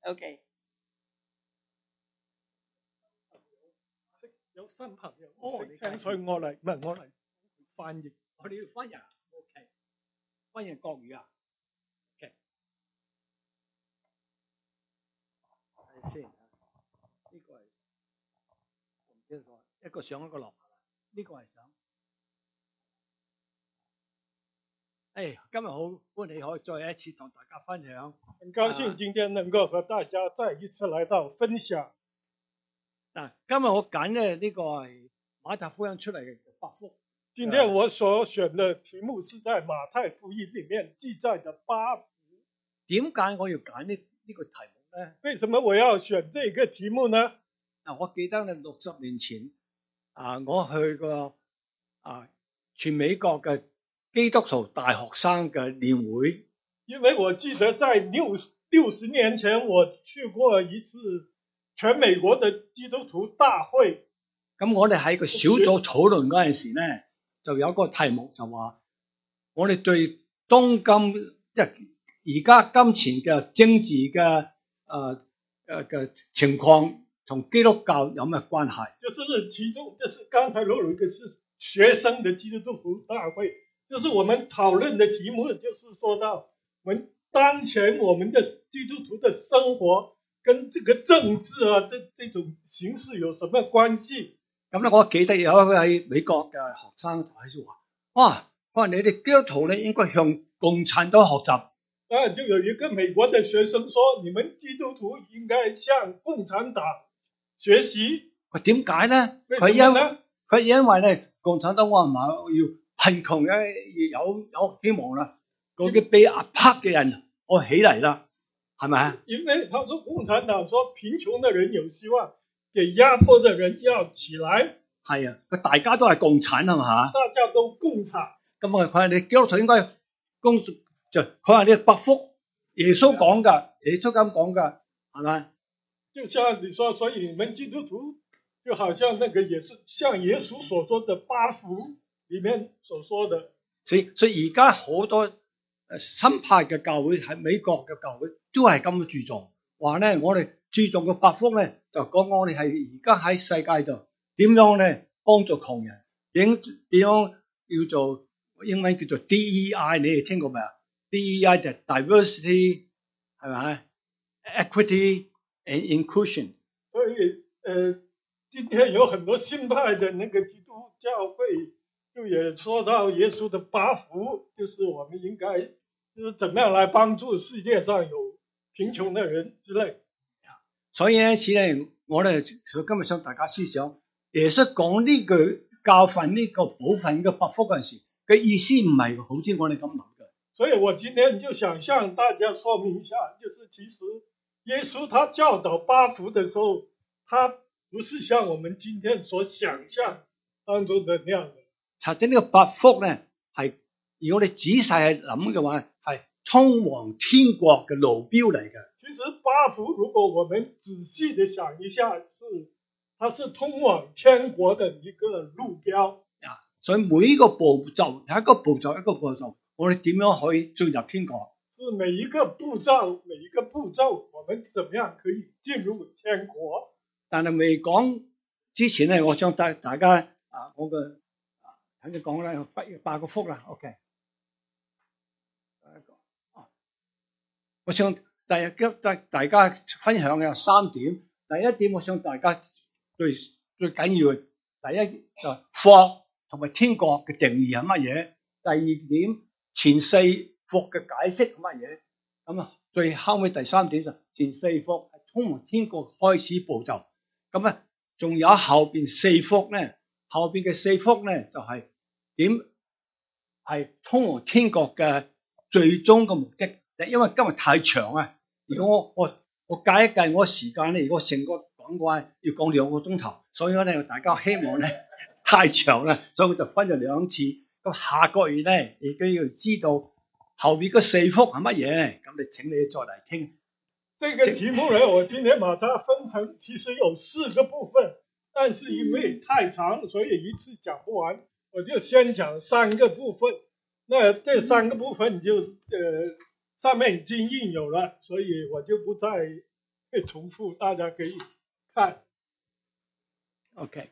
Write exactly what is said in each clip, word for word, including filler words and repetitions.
OK。 有新朋友唔識聽，所以我嚟，唔係我嚟翻譯。 我哋要翻譯 ，OK， 翻譯國語啊 ，OK， 睇先，呢個係唔記得咗，一個上一個落，呢個係上。誒，今日好歡喜可以再一次同大家分享， 很高興今天能夠和大家再一次來到分享。 嗱，今日我揀嘅呢個係馬太福音出嚟嘅八福。 今天我所選的題目是在馬太福音裡面記載的八福。 點解我要揀呢呢個題目咧？ 為什麼我要選這個題目呢？ 嗱，我記得咧六十年前啊，我去過啊全美國嘅基督徒大學生嘅年會。 因為我記得在六六十年前我去過一次全美國的基督徒大會。 咁我哋喺個小組討論嗰陣時咧，就有一個題目就話，我哋對當今即係而家金錢嘅政治嘅誒誒嘅情況同基督教有咩關係？ 就是其中，就是剛才我有一個是學生的基督徒大會，就是我們討論的題目，就是說到我們當前我們的基督徒的生活跟這個政治啊，這這種形式有什麼關係？ 咁咧，我記得有一位美國嘅學生喺度話：，哇，我話你哋基督徒咧應該向共產黨學習。 啊，就有一個美國的學生說：，你們基督徒應該向共產黨學習。 佢點解咧？ 佢因佢因為咧，共產黨話唔係要貧窮嘅有有希望啦，嗰啲被壓迫嘅人我起嚟啦，係咪啊？ 因為他說共產黨說貧窮的人有希望。給壓迫的人要起來， 係啊，佢大家都係共產係嘛？ 大家都共產。 咁啊，佢話你基督徒應該公就佢話你八福，耶穌講噶，耶穌咁講噶，係咪？ 就像你說，所以你們基督徒就好像那個也是像耶穌所說的八福裏面所說的。 所以所以而家好多誒新派嘅教會喺美國嘅教會都係咁注重，話咧我哋。注重嘅八福咧，就講我哋係而家喺世界度點樣咧幫助窮人，點點樣叫做英文叫做 D E I， 你哋聽過未啊 ？D E I 就 diversity 係咪 ？equity and inclusion。 所以，呃，今天有很多新派的那個基督教會，就也說到耶穌的八福，就是我們應該就是怎麼樣來幫助世界上有貧窮的人之類。 所以因此咧，我哋今日想大家思想，耶穌講呢句教訓呢個部分嘅八福嗰陣時嘅意思唔係好似我哋咁諗嘅。 所以我今天就想向大家說明一下，就是其實耶穌他教導八福的時候，他不是像我們今天所想象當中的那樣的。 實際呢個八福咧，係如果你仔細去諗嘅話，係通往天國嘅路標嚟嘅。 其實八福，如果我們仔細的想一下，是它是通往天國的一個路標啊。所以每一個步驟，一個步驟一個步驟，我哋點樣可以進入天國？ 是每一個步驟，每一個步驟，我們怎麼樣可以進入天國？ 但係未講之前咧，我想帶大家啊，我嘅啊，等佢講啦，八八個福啦 ，OK。我想。第日大大家分享嘅有三點。第一點，我想大家最最緊要嘅第一就福同埋天國嘅定義係乜嘢？第二點，前四福嘅解釋係乜嘢？咁啊，最後尾第三點就前四福係通往天國開始步驟。咁啊，仲有後邊四福咧，後邊嘅四福咧就係點係通往天國嘅最終嘅目的。因為今日太長啊，如果我我我計一計我時間咧，如果成個講嘅話要講兩個鐘頭，所以咧大家希望咧太長啦，所以我就分咗兩次。咁下個月咧，亦都要知道後邊嗰四福係乜嘢，咁你請你再嚟聽。 這個題目咧，我今天把它分成其實有四個部分，但是因為太長，所以一次講不完，我就先講三個部分。那這三個部分就呃。上面已經印有了，所以我就不再會重複，大家可以看。 OK，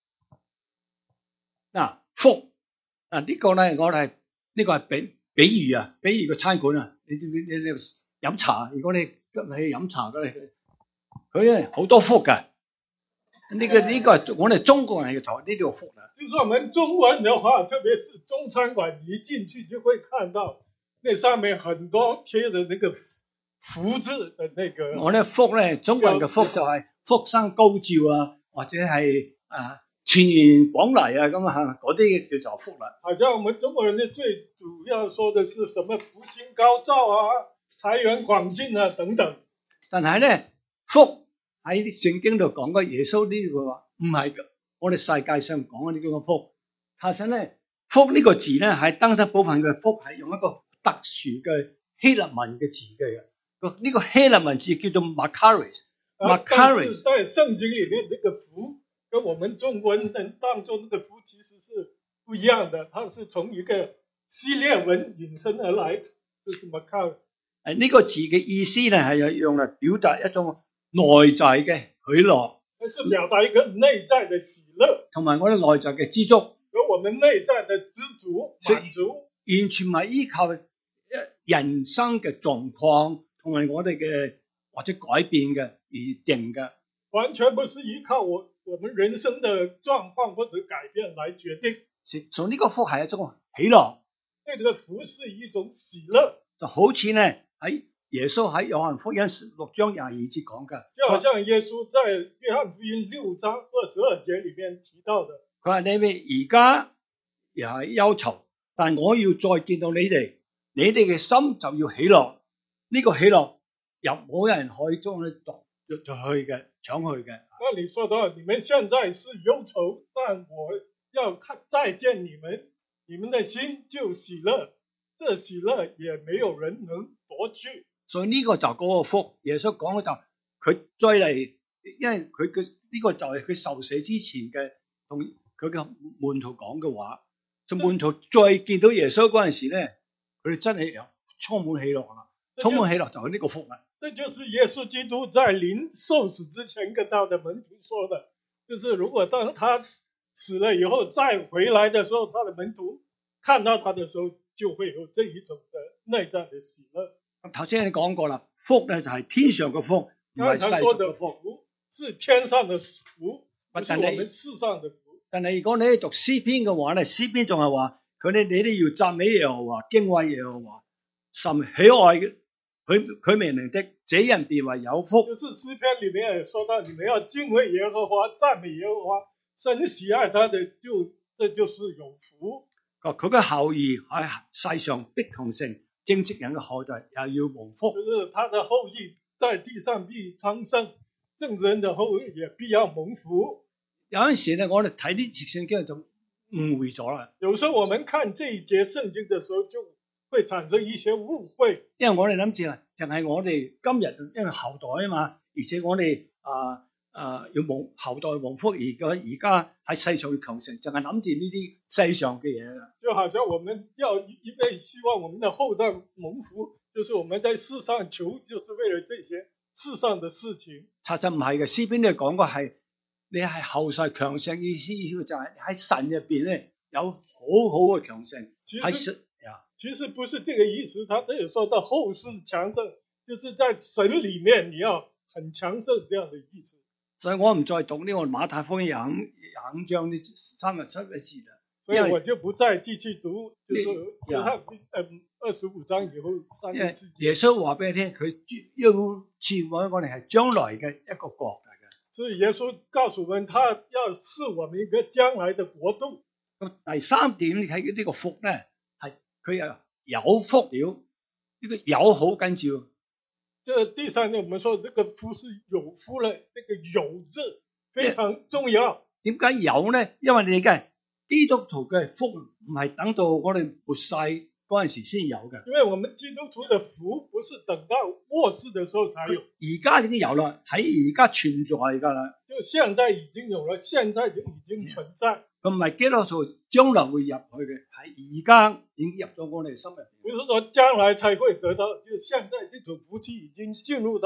嗱福啊呢個咧，我哋呢個係比比喻啊，比喻個餐館啊，你你你你飲茶，如果你今日去飲茶嘅咧，佢咧好多福㗎。呢、這個呢、這個係我哋中國人嘅台，呢度福啦。 就是我們中文的話，特別是中餐館，一進去就會看到那上面很多貼着那個福字的那個。 我咧福咧，中國人嘅福就係福生高照啊，或者係啊全員廣嚟啊咁啊，嗰啲叫做福啦。 好像我們中國人咧最主要說的是什麼福星高照啊、財源廣進啊等等。 但係咧福喺聖經度講嘅耶穌呢句話唔係㗎。我哋世界上講嘅呢個福，其實咧福呢個字咧係登山寶訓嘅福係用一個特殊嘅希臘文嘅字嘅。呢個希臘文字叫做 Makaris。Makaris 在聖經裏面，呢個福跟我們中文人當中呢個福其實是不一樣的，它是從一個希臘文引申而來，就是 Makaris。 誒呢個字嘅意思咧係用嚟表達一種內在嘅喜樂。 是表達一個內在的喜樂， 同埋我哋內在嘅知足， 有我們內在的知足滿足， 完全唔係依靠人生嘅狀況同埋我哋嘅或者改變嘅而定嘅， 完全不是依靠我我們人生的狀況或者改變來決定。 所以呢個福係一種喜樂， 對，這個福是一種喜樂， 就好似咧喺耶穌喺約翰福音六章廿二節講嘅， 就好像耶穌在約翰福音六章二十二節裏面提到的。 佢話：你哋而家又係憂愁，但我要再見到你哋，你哋嘅心就要喜樂。呢、這個喜樂又冇人可以將佢奪奪去嘅，搶去嘅。 那你說到你們現在是憂愁，但我要看再見你們，你們的心就喜樂，這喜樂也沒有人能奪去。所以呢個就嗰個福，耶穌講嘅就佢再嚟，因為佢嘅呢個就係佢受死之前嘅同佢嘅門徒講嘅話。就門徒再見到耶穌嗰陣時咧，佢哋真係有充滿喜樂啦，充滿喜樂就係呢個福啦。 這就是耶穌基督在臨受死之前跟他的門徒說的，就是如果當他死了以後再回來的時候，他的門徒看到他的時候，就會有這一種的內在的喜樂。 頭先你講過啦，福咧就係天上嘅福，唔係世俗嘅福。 是天上的福，不是我們世上的福。 但係如果你去讀詩篇嘅話咧，詩篇仲係話佢哋你哋要讚美耶和華，敬畏耶和華，甚喜愛嘅佢佢命令的，這人便為有福。 就是詩篇裏面說到，你們要敬畏耶和華，讚美耶和華，甚喜愛他的，就這就是有福。 佢嘅後裔喺世上必強盛，正直人嘅後代又要蒙福。 就是他的後裔在地上必昌盛，正直人的後裔也必要蒙福。 有陣時咧，我哋睇呢節聖經就誤會咗啦。 有時候我們看這一節聖經的時候，就會產生一些誤會。 因為我哋諗住啊，就係我哋今日因為後代啊嘛，而且我哋啊啊要蒙後代蒙福，而個而家喺世上要強盛，淨係諗住呢啲世上嘅嘢啦。 就好像我們要因為希望我們的後代蒙福，就是我們在世上求，就是為了這些世上的事情。 查實唔係嘅，詩篇咧講過係。你係後世強盛，意思意思就係喺神入邊咧有好好嘅強盛。 其實其實不是這個意思，他這裡說到後世強盛，就是在神裡面你要很強盛這樣的意思。 所以我唔再讀呢個馬太福音廿五章呢三十七個字啦。 所以我就不再繼續讀，就是約翰嗯二十五章以後三十七節。 耶穌話俾你聽，佢要賜我我哋係將來嘅一個國。 所以耶穌告訴我們，他要賜我們一個將來的國度。 咁第三點，你睇呢個福咧，係佢又有福了，呢個有好緊要。 這第三點，我們說這個福是有福了，這個有字非常重要。 點解有咧？因為你嘅基督徒嘅福唔係等到我哋末世嗰陣時先有嘅， 因為我們基督徒的福不是等到末世的時候才有， 而家已經有啦，喺而家存在噶啦， 就現在已經有了，現在就已經存在。 咁唔係基督徒將來會入去嘅，係而家已經入咗我哋心入邊。 不是說將來才會得到，就現在這種福氣已經進入到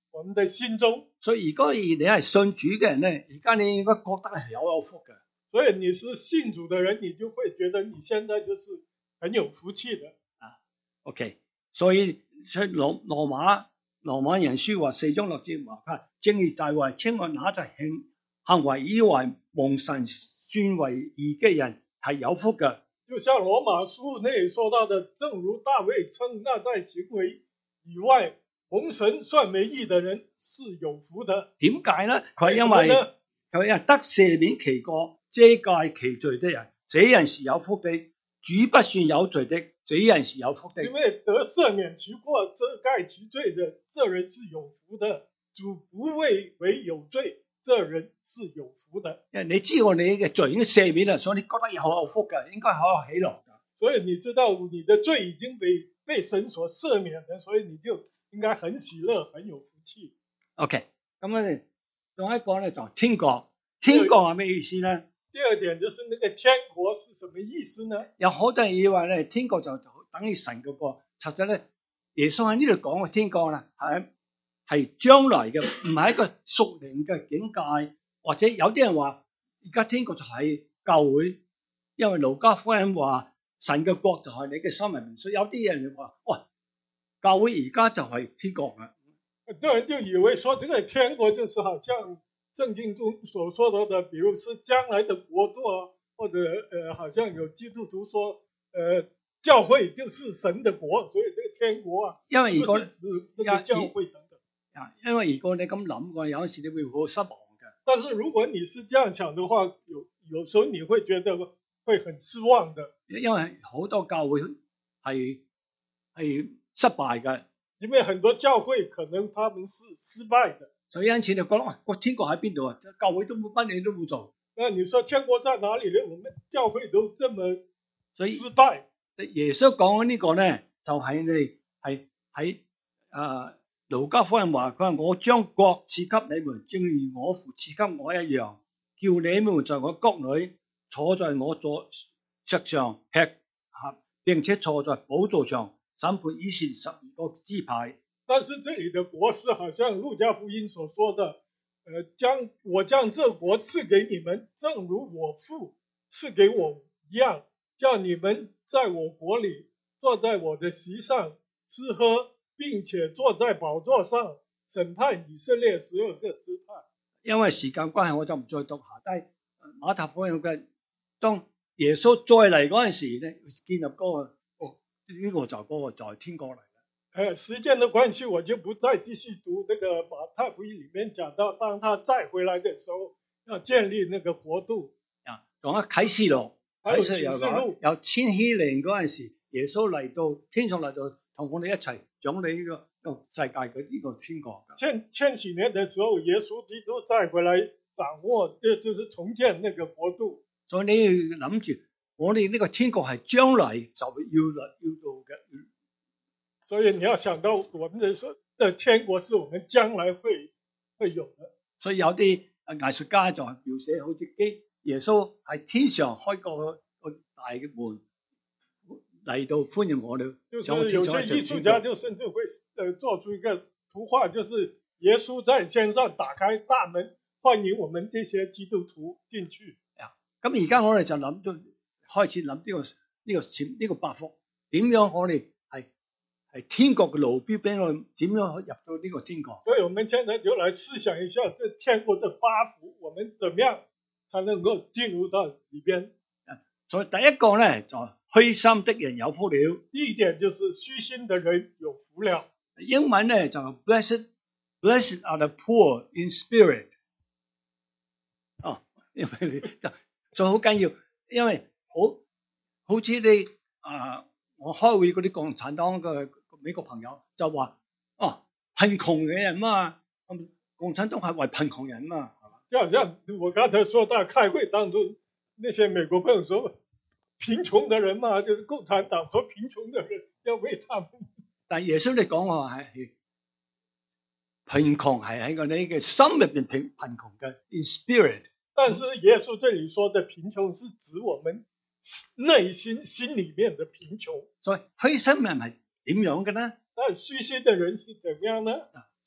我們的心中。 所以如果你係信主嘅人咧，而家你應該覺得係有有福嘅。 所以你是信主的人，你就會覺得你現在就是很有福氣的。 啊 ，OK， 所以所以羅羅馬羅馬人書話四章六節話，正如大衛稱我那在行行為以為蒙神算為義嘅人係有福嘅。 就像羅馬書那裏說到的，正如大衛稱那在行為以外蒙神算為義的人是有福的。 點解呢？佢係因為佢係得赦免其過、遮蓋其罪的人，這人是有福的。主不算有罪的，這人是有福的。 因為得赦免其過、遮蓋其罪的，這人是有福的。主不為為有罪，這人是有福的。 因為你知道你嘅罪已經赦免啦，所以你覺得好有福嘅，應該好有喜樂噶。 所以你知道你的罪已經被被神所赦免了，所以你就應該很喜樂、很有福氣。 OK， 咁咧，仲有一個咧就天國。天國係咩意思咧？ 第二點就是那個天國是什麼意思呢？ 有好多人以為咧，天國就等於神嗰個，實際咧，耶穌喺呢度講嘅天國啦，係係將來嘅，唔係一個屬靈嘅境界，或者有啲人話而家天國就係教會，因為路加福音話神嘅國就係你嘅心入面，所以有啲人就話，哇，教會而家就係天國啊！ 很多人就以為說這個天國就是好像聖經中所說到的，比如是將來的國度啊，或者呃，好像有基督徒說，呃，教會就是神的國，所以這個天國啊， 因為如果是指那個教會等等。 啊，因為如果你咁諗嘅，有時你會好失望嘅。 但是如果你是這樣想的話，有有時候你會覺得會很失望的， 因為好多教會係係失敗嘅， 因為很多教會可能他們是失敗的。 所以因此你講啦，個天國喺邊度啊？教會都冇乜嘢都冇做。 那你說天國在哪裡呢？我們教會都這麼所以失敗。 耶穌講嘅呢個咧，就係你係喺誒路加福音話，佢話我將國賜給你們，正如我父賜給我一樣，叫你們在我國裏坐在我座石上吃喝，並且坐在寶座上審判以前十二個支派。 但是這裡的國是好像路加福音所說的，呃，將我將這國賜給你們，正如我父賜給我一樣，叫你們在我國裡坐在我的席上吃喝，並且坐在寶座上審判以色列十二個支派。 因為時間關係，我就唔再讀下低馬太福音嘅。當耶穌再嚟嗰陣時咧，建立嗰、那個哦呢、這個就嗰個就係天國嚟。 呃，時間的關係，我就不再繼續讀那個馬太福音裡面講到，當他再回來的時候，要建立那個國度。 啊，仲有啟示錄， 啟示錄有千禧年嗰陣時，耶穌嚟到天上嚟到，同我哋一齊掌理呢個個世界嘅呢個天國。 千千禧年的時候，耶穌基督再回來掌握，就就是重建那個國度。 所以你要諗住，我哋呢個天國係將來就要嚟要到嘅。 所以你要想到，我們的說的天國是我們將來會會有的。 所以有啲藝術家就係描寫好似基耶穌喺天上開個個大嘅門嚟到歡迎我哋。 就是有些藝術家就甚至會呃做出一個圖畫，就是耶穌在天上打開大門，歡迎我們這些基督徒進去。 啊，咁而家我哋就諗到開始諗呢個呢個前呢個八福點樣我哋。係天國嘅路標，俾我點樣入到呢個天國？ 所以，我們現在就來思想一下，這天國的八福，我們怎麼樣才能夠進入到裏邊？ 所以第一個咧就虛心的人有福了。 第一點就是虛心的人有福了。 英文咧就 blessed blessed are the poor in spirit。哦，因為就就好緊要，因為好好似你啊、呃，我開會嗰啲共產黨嘅。美國朋友就話：哦，貧窮嘅人嘛，共產黨係為貧窮人嘛，係嘛？ 就好像我剛才說到開會當中，那些美國朋友說貧窮的人嘛，就是共產黨說貧窮的人要為他們。 但耶穌你講話係貧窮係喺個你嘅心入邊貧貧窮嘅 in spirit。 但是耶穌這裡說的貧窮是指我們內心心裡面的貧窮。 所以虛心人係點樣嘅呢？ 但虛心的人是怎樣呢？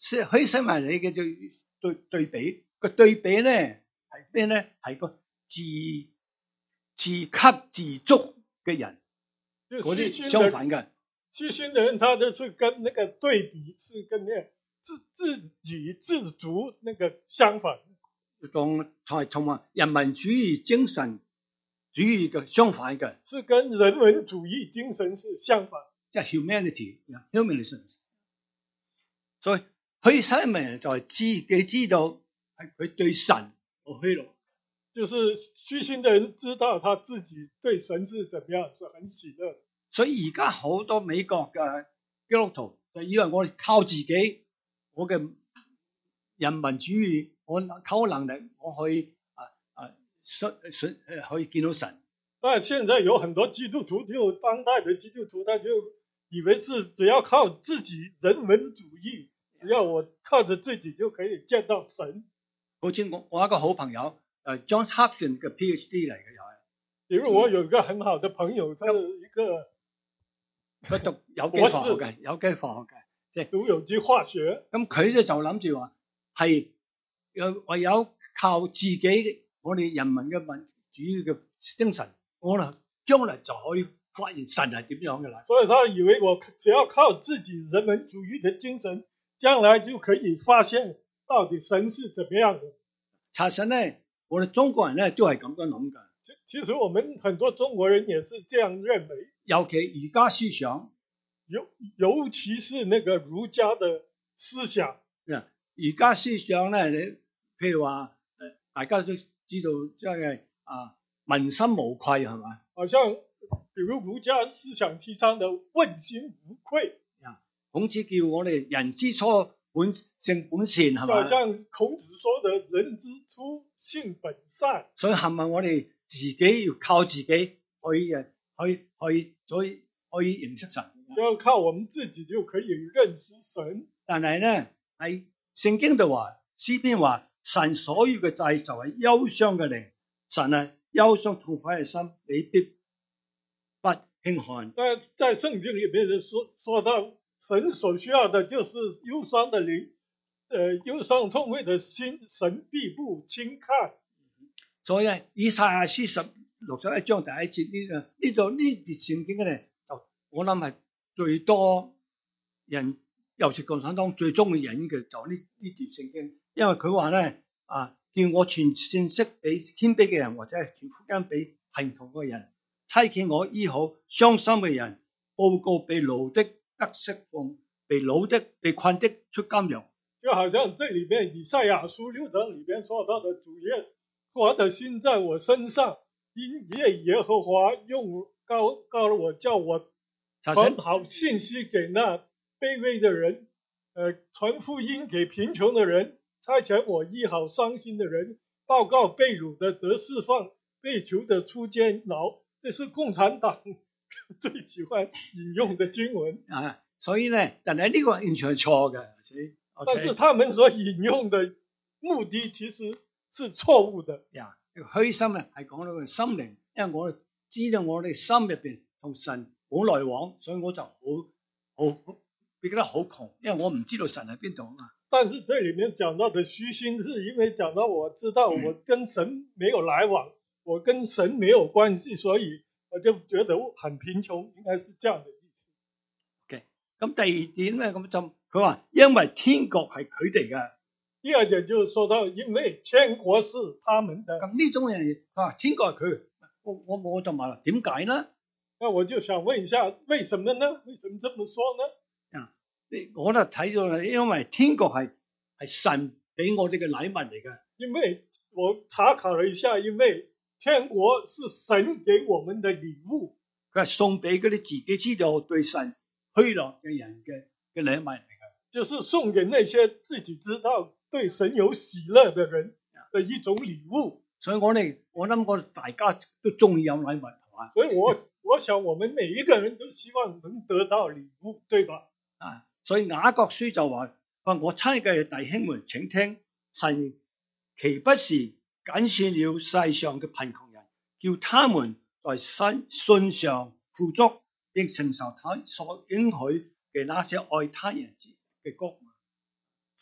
希西米利嘅對對對比個對比咧係咩咧？係個自自給自足嘅人，嗰啲相反嘅。 虛心的人，他就是跟那個對比，是跟那個自自給自足那個相反。 同同同埋人民主義精神主義嘅相反嘅， 是跟人文主義精神是相反。 即係 humanity，humanism。所以虛心嘅人就係知佢知道係佢對神好喜樂， 就是虛心的人知道他自己對神是怎麼樣，是很喜樂。 所以而家好多美國嘅基督徒就以為我哋靠自己，我嘅人民主義，我靠能力，我可以啊啊信信可以見到神。 但係現在有很多基督徒，就當代的基督徒，他就以為是只要靠自己人文主義，只要我靠着自己就可以見到神。 好似我我一個好朋友誒 Johns Hopkins 嘅 PhD 嚟嘅又係， 因為我有一個很好的朋友，他係一個佢讀有機化學嘅，有機化學嘅，即係讀有機化學。 咁佢咧就諗住話係有唯有靠自己，我哋人民嘅民主嘅精神，我哋將來就可以發現神係點樣嘅啦。 所以他以為我只要靠自己人文主義嘅精神，將來就可以發現到底神是怎麼樣嘅。 查實咧，我哋中國人咧都係咁樣諗噶。 其實我們很多中國人也是這樣認為， 尤其儒家思想， 尤尤其是那個儒家的思想。 儒家思想咧，你譬如話，誒，大家都知道，即係啊，問心無愧係嘛？ 好像，比如儒家思想提倡的問心無愧。 啊，孔子叫我哋人之初本性本善係嘛？ 好像孔子說的人之初性本善。 所以係咪我哋自己要靠自己可以誒，可以可以，所以可以認識神？ 就要靠我們自己就可以認識神。 但係咧喺聖經度話，詩篇話神所要嘅祭就係憂傷嘅靈，神係憂傷痛快嘅心，你必不輕看。 但在聖經裏面說說到神所需要的就是憂傷的靈，呃，憂傷痛悔的心，神必不輕看。 所以咧，以賽亞書十六十一章第一節呢個呢度呢段聖經咧，就我諗係最多人，尤其共產黨最中意引嘅就呢呢段聖經，因為佢話咧啊，叫我傳信息俾謙卑嘅人，或者係傳福音俾貧窮嘅人，差遣我醫好傷心嘅人，報告被擄的得釋放，被擄的被困的出監獄。 就好像這裏面以賽亞書六章裏面說到的，主耶和華的心在我身上，因耶耶和華用膏膏了我，叫我傳好信息給那卑微的人，呃，傳福音給貧窮的人，差遣我醫好傷心的人，報告被擄的得釋放，被囚的出監牢。這是共產黨最喜歡引用的經文啊，所以咧，但係呢個完全係錯嘅。 但是他們所引用的目的其實是錯誤的。 呀，虛心咧係講到個心靈，因為我知道我哋心入邊同神冇來往，所以我就好好變得好窮，因為我唔知道神喺邊度啊嘛。 但是這裏面講到的虛心，是因為講到我知道我跟神沒有來往，嗯、我跟神沒有關係，所以我就覺得我很貧窮，應該是這樣的意思。 OK，咁第二點咧，咁就佢話因為天國係佢哋嘅。 第二點就是說到，因為天國是他們的。 咁呢種人啊，天國係佢，我我我就問啦，點解呢？ 那我就想問一下，為什麼呢？為什麼這麼說呢？ 啊，我就睇到啦，因為天國係係神俾我哋嘅禮物嚟嘅。 因為我查考了一下，因為天國是神給我們的禮物， 佢係送俾嗰啲自己知道對神虛樂嘅人嘅嘅禮物嚟嘅， 就是送給那些自己知道對神有喜樂的人的一種禮物。 所以我哋我諗我大家都中意有禮物，係嘛？ 所以我我想我們每一個人都希望能得到禮物，對吧？ 啊，所以雅各書就話：話我親嘅弟兄們，請聽，神豈不是揀選了世上嘅貧窮人，叫他們在信信上富足，並承受他所應許嘅那些愛他人嘅國。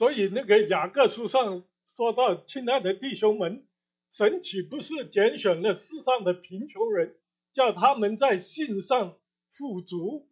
所以那個雅各書上說到，親愛的弟兄們，神豈不是揀選了世上的貧窮人，叫他們在信上富足？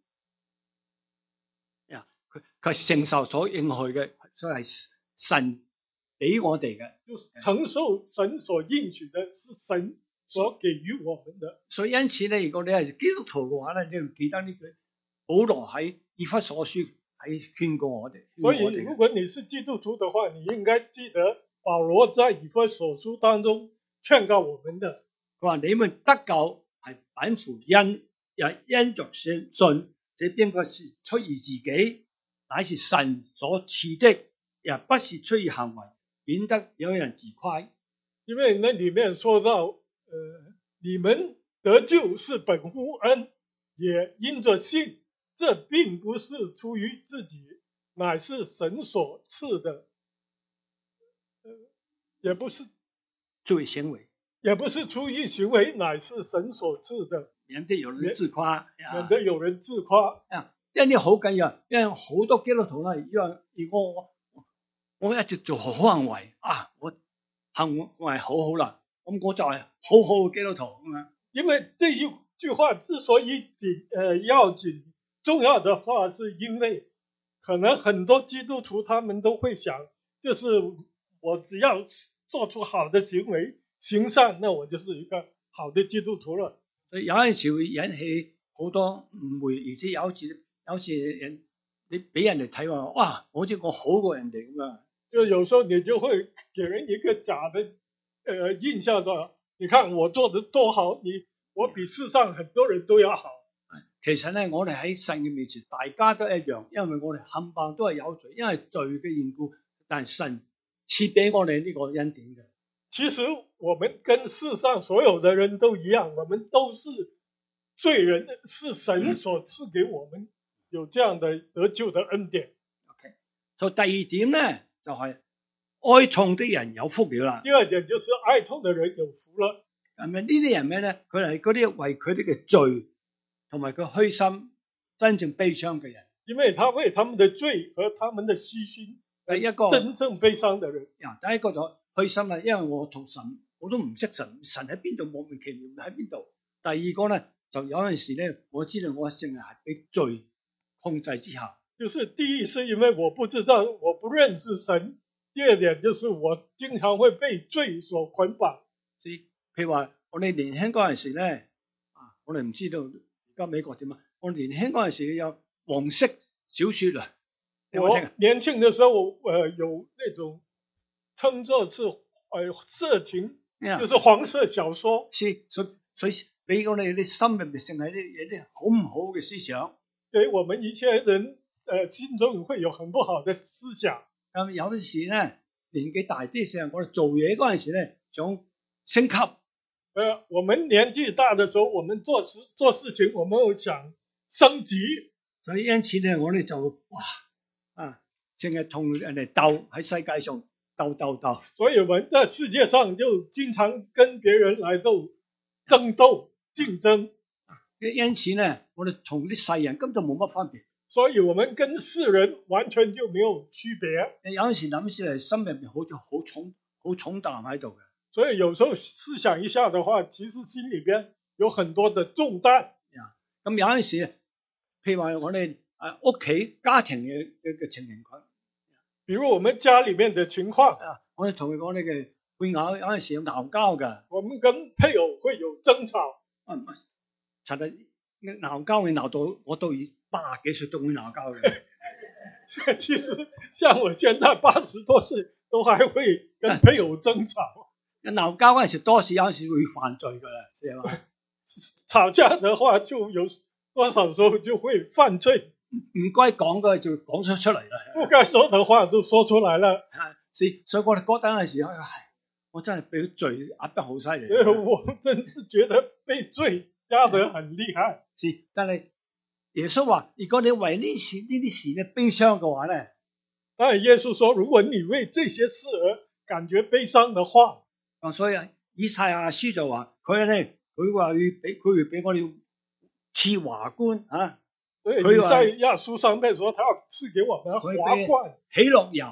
呀，佢佢承受所應許嘅，所以係神俾我哋嘅， 就是承受神所應許的，是神所給予我們的。 所以因此咧，如果你係基督徒嘅話咧，你要記得呢句保羅喺以弗所書喺勸過我哋。 所以如果你是基督徒的話，你應該記得保羅在以弗所書當中勸告我們的。 佢話你們得救係本乎恩，也因着信，這並不是出於自己，乃是神所賜的，也不是出於行為，免得有人自誇。 因為那裏面說到，呃，你們得救是本乎恩，也因着信，這並不是出於自己，乃是神所賜的，呃，也不是出於行為， 也不是出於行為，乃是神所賜的， 免得有人自誇， 免得有人自誇。 啊，因為好緊要，因為好多基督徒咧，因為如果我我一直做好行為啊，我行為好好啦，咁我就係好好嘅基督徒咁樣。 因為這一句話之所以緊，呃，要緊重要的話，是因為可能很多基督徒他們都會想，就是我只要做出好的行為，行善，那我就是一個好的基督徒了。 所以有陣時會引起好多誤會，而且有時有時人你俾人哋睇話，哇，好似我好過人哋咁樣。 就有時候你就會給人一個假的，呃，印象，說你看我做得多好，你我比世上很多人都要好。 其實咧，我哋喺神嘅面前，大家都一樣，因為我哋冚唪唥都係有罪，因為罪嘅緣故，但係神賜俾我哋呢個恩典嘅。 其實我們跟世上所有的人都一樣，我們都是罪人，是神所賜給我們有這樣的得救的恩典。 OK， 所以第二點咧就係、是、哀痛的人有福了啦。 第二點就是哀痛的人有福了。 係咪呢啲人咩咧？佢係嗰啲為佢哋嘅罪同埋佢虛心真正悲傷嘅人。 因為他為他們的罪和他們的虛心， 第一個真正悲傷的人。 啊，第一個就虛心啦，因為我同神我都唔識神，神喺邊度莫名其妙喺邊度。第二個咧就有陣時咧，我知道我淨係係俾罪控制之下。 就是第一是因為我不知道，我不認識神。第二點就是我經常會被罪所捆綁。 所以譬如話我哋年輕嗰陣時咧，啊，我哋唔知道而家美國點啊？我哋年輕嗰陣時有黃色小說啊，有冇聽啊？ 我年輕的時候，呃，有那種稱作是呃色情，就是黃色小說。 是，所以所以俾我哋啲心入面成係啲有啲好唔好嘅思想。 給我們一些人，呃，心中會有很不好的思想。 咁有陣時咧，年紀大啲時候，我哋做嘢嗰陣時咧，想升級。 呃，我們年紀大的時候，我們做事做事情，我們會想升級。 所以因此咧，我哋就哇啊，淨係同人哋鬥喺世界上鬥鬥鬥。 所以我們在世界上就經常跟別人來鬥爭鬥競爭。 因此咧，我哋同啲世人根本就冇乜分別。 所以我們跟世人完全就沒有區別。 有陣時諗起嚟，心入面好似好重好重擔喺度嘅。 所以有時候思想一下的話，其實心裏邊有很多的重擔。 咁有陣時，譬如話我哋誒屋企家庭嘅嘅嘅情形， 比如我們家裏面的情況， 啊，我哋同佢講呢嘅配偶有陣時有鬧交㗎。 我們跟配偶會有爭吵。 啊唔係，其實鬧交會鬧到我到八十幾歲都會鬧交嘅。 其實像我現在八十多歲，都還會跟配偶爭吵。 鬧交嗰陣時，多時有陣時會犯罪㗎啦，係嘛？ 吵架的話，就有多少時候就會犯罪。 唔該講嘅就講出出嚟啦。 不該說的話都說出來了。 係，所以我哋覺得嗰陣時，唉，我真係被罪壓得好犀利。 我真是覺得被罪壓得很厲害。 是，但係耶穌話：如果你為呢事呢啲事咧悲傷嘅話咧， 但係耶穌說，如果你為這些事而感覺悲傷的話， 啊，所以以賽亞書就話佢咧，佢話要俾佢會俾我哋賜華冠啊。 所以以賽亞書上面說，他要賜給我們華冠、 喜樂油、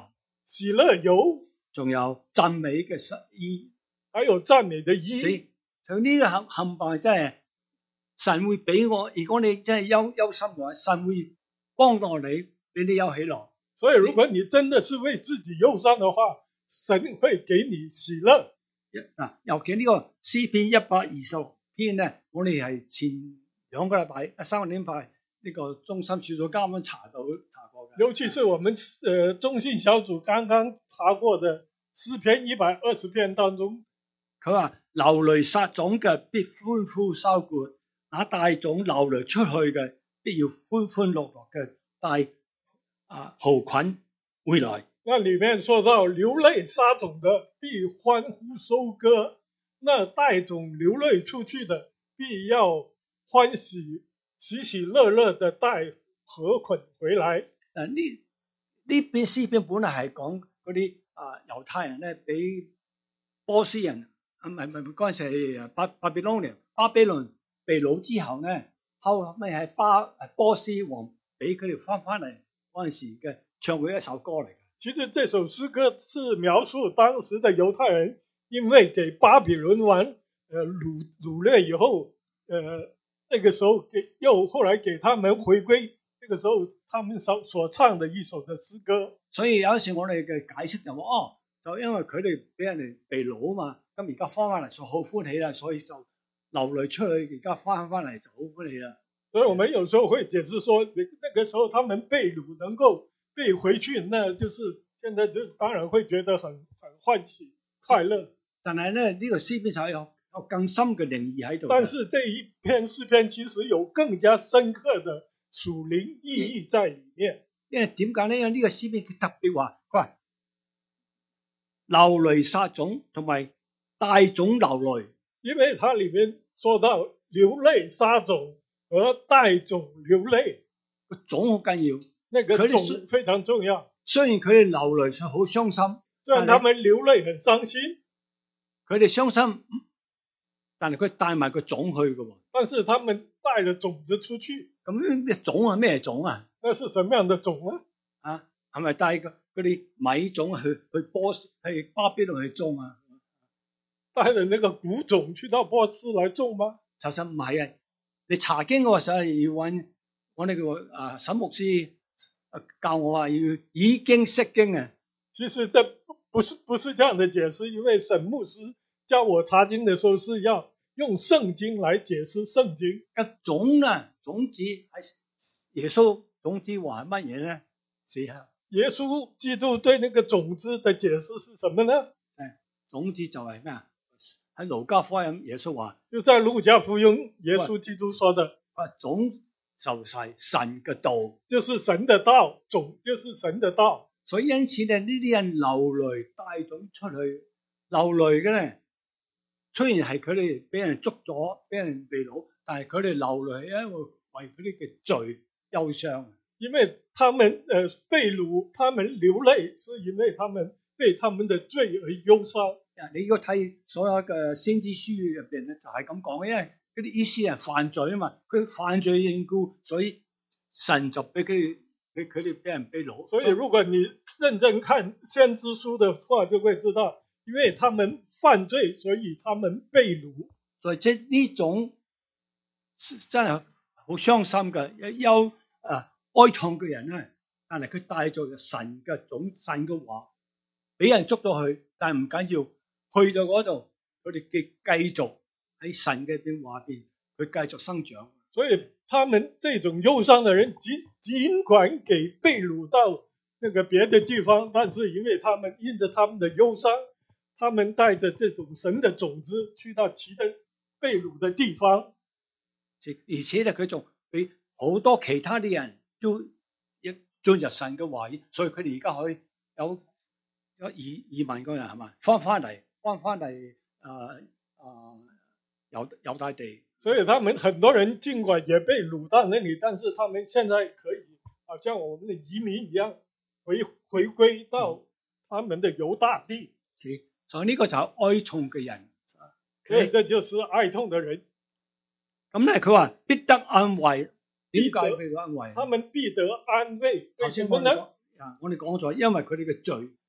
喜樂油， 仲有讚美嘅實衣。 還有讚美的衣。 所以就呢個冚冚唪真係神會俾我，如果你真係憂憂心嘅話，神會幫到你，俾你有喜樂。 所以如果你真的是為自己憂傷的話，神會給你喜樂。 嗱，尤其呢個詩篇一百二十六篇咧，我哋係前兩個禮拜、三個禮拜呢個中心小組啱啱查到查過嘅。 尤其是我們呃中信小組剛剛查過的詩篇一百二十篇當中， 佢話流淚撒種嘅必歡呼收割，那帶種流淚出去嘅必要歡歡樂樂嘅帶啊豪捆回來。 那裏面說到流淚撒種的必歡呼收割，那帶種流淚出去的必要歡喜喜喜樂樂的帶禾捆回來。 嗱，呢呢篇詩篇本來係講嗰啲啊猶太人咧，俾波斯人啊唔係唔係嗰陣時係巴巴比倫巴比倫被擄之後咧，後尾係巴波斯王俾佢哋翻翻嚟嗰陣時嘅唱佢一首歌嚟嘅。 其實這首詩歌是描述當時的猶太人因為給巴比倫王呃擄擄掠以後，呃那個時候給又後來給他們回歸，那個時候他們所所唱的一首的詩歌。 所以有時我哋嘅解釋就話哦，就因為佢哋俾人哋被擄啊嘛，咁而家翻翻嚟就好歡喜啦，所以就流淚出去，而家翻翻嚟就好歡喜啦。 所以我們有時候會解釋說，那個時候他們被擄能夠被回去，那就是現在就當然會覺得很很歡喜快樂。 但係咧呢、這個詩篇就有有更深嘅靈意喺度。 但是這一篇詩篇其實有更加深刻的屬靈意義在裏面。 因為點解咧？因為呢個詩篇佢特別話，佢話流淚撒種同埋帶種流淚， 因為它裏面說到流淚撒種和帶種流淚， 個種好緊要。 那個種非常重要。 雖然佢哋流淚係好傷心， 雖然他們流淚很傷心， 佢哋傷心，但係佢帶埋個種去嘅。 但是他們帶咗種子出去。 咁咩種啊？咩種啊？ 那是什麼樣的種啊？ 啊，係咪帶個嗰啲米種去去波斯去巴比倫去種啊？ 帶咗那個谷種去到波斯來種嗎？ 其實唔係啊！你查經嘅時候要揾我哋個啊沈牧師教我話要以經釋經啊。 其實這不是不是這樣的解釋，因為沈牧師教我查經的時候是要用聖經來解釋聖經。 個種啊，種子係耶穌種子話乜嘢咧？試下耶穌基督對那個種子的解釋是什麼呢？誒， 種子就係咩啊？喺路加福音耶穌話， 就在路加福音耶穌基督說的， 話種就係神嘅道， 就是神的道，種就是神的道。 所以因此咧，呢啲人流淚帶種出去，流淚嘅咧，雖然係佢哋俾人捉咗，俾人被擄，但係佢哋流淚係因為為佢哋嘅罪憂傷。 因為他們誒、呃、被擄，他們流淚，是因為他們被他們的罪而憂傷。 你如果睇所有嘅先知書入邊咧，就係咁講嘅，因為嗰啲以色列人犯罪啊嘛，佢犯罪緣故，所以神就俾佢哋俾佢哋俾人被擄。 所以如果你認真看先知書的話，就會知道，因為他們犯罪，所以他們被擄。 所以即係呢種真係好傷心嘅憂啊哀愴嘅人咧，但係佢帶咗神嘅種神嘅話，俾人捉到去，但係唔緊要。去到嗰度，佢哋繼繼續喺神嘅變化邊，佢繼續生長。 所以他們這種憂傷的人，盡盡管給被擄到那個別的地方，但是因為他們因着他們的憂傷，他們帶着這種神的種子去到其他被擄的地方， 而且咧佢仲俾好多其他啲人都一進入神嘅話語，所以佢哋而家可以有有移移民嗰人係嘛，翻翻嚟。翻翻嚟，誒誒，猶猶大地， 所以他們很多人盡管也被擄到那裏，但是他們現在可以，好像我們的移民一樣，回回歸到他們的猶大地。 所以呢個就係哀愴嘅人， 所以這就是哀痛的人。 咁咧，佢話必得安慰，點解俾佢安慰？ 他們必得安慰。為什麼呢？ 啊，我哋講咗，因為佢哋嘅罪。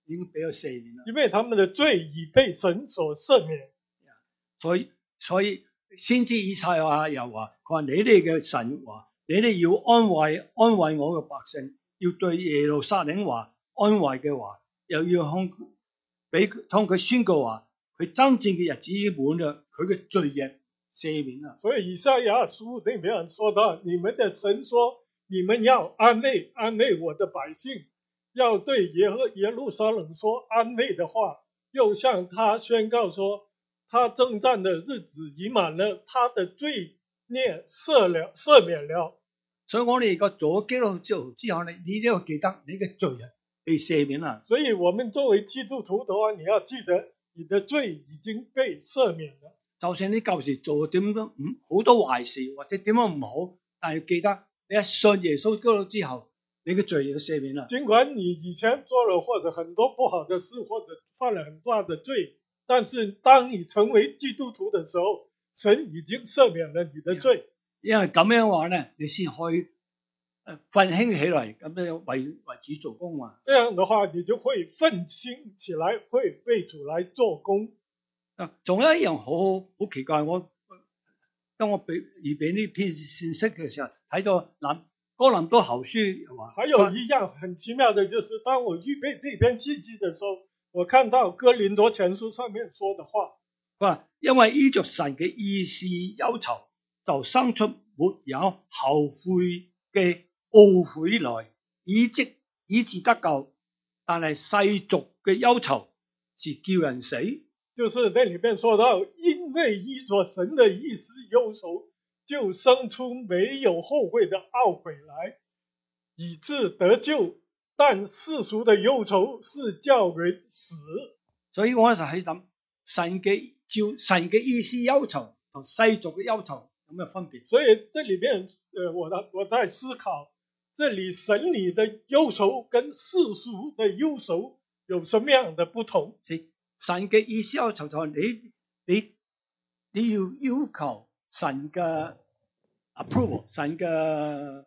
已經俾佢赦免啦。 因為他們的罪已被神所赦免。 所以所以先知以賽亞又話：佢話你哋嘅神話，你哋要安慰安慰我嘅百姓，要對耶路撒冷話安慰嘅話，又要向俾向佢宣告話，佢真正嘅日子已經滿啦，佢嘅罪孽赦免啦。 所以以賽亞書裏面說到，你們的神說，你們要安慰安慰我的百姓，要對耶和耶路撒冷說安慰的話，又向他宣告說，他征戰的日子已滿了，他的罪孽赦了赦免了。 所以我哋個做基督徒之後咧，你都要記得你嘅罪啊被赦免啦。 所以我們作為基督徒的話，你要記得你的罪已經被赦免了。 就算你舊時做點都唔好多壞事或者點樣唔好，但係要記得你一信耶穌基督之後，你嘅罪已經赦免啦。 儘管你以前做了或者很多不好的事，或者犯了很大的罪，但是當你成為基督徒的時候，神已經赦免了你的罪。 因為咁樣嘅話咧，你先可以誒奮興起嚟，咁樣為為主做工嘛。 這樣的話，你就會奮興起來，會為主來做工。 啊，仲有一樣好好奇怪，我當我俾預備呢篇信息嘅時候，睇到林哥林多後書話， 還有一樣很奇妙的，就是當我預備這篇信息的時候，我看到哥林多前書上面說的話， 佢話因為依着神嘅意思憂愁，就生出沒有後悔嘅懊悔來，以即以致得救。但係世俗嘅憂愁是叫人死。 就是那裏面說到，因為依着神的意思憂愁，就生出沒有後悔的懊悔來，以致得救。但世俗的憂愁是叫人死。 所以我就喺諗，神嘅照神嘅意思憂愁同世俗嘅憂愁有咩分別？ 所以這裏面，呃，我的我在思考，這裏神裏的憂愁跟世俗的憂愁有什麼樣的不同？ 神嘅意思憂愁就係你你你要要求神嘅 approval， 神嘅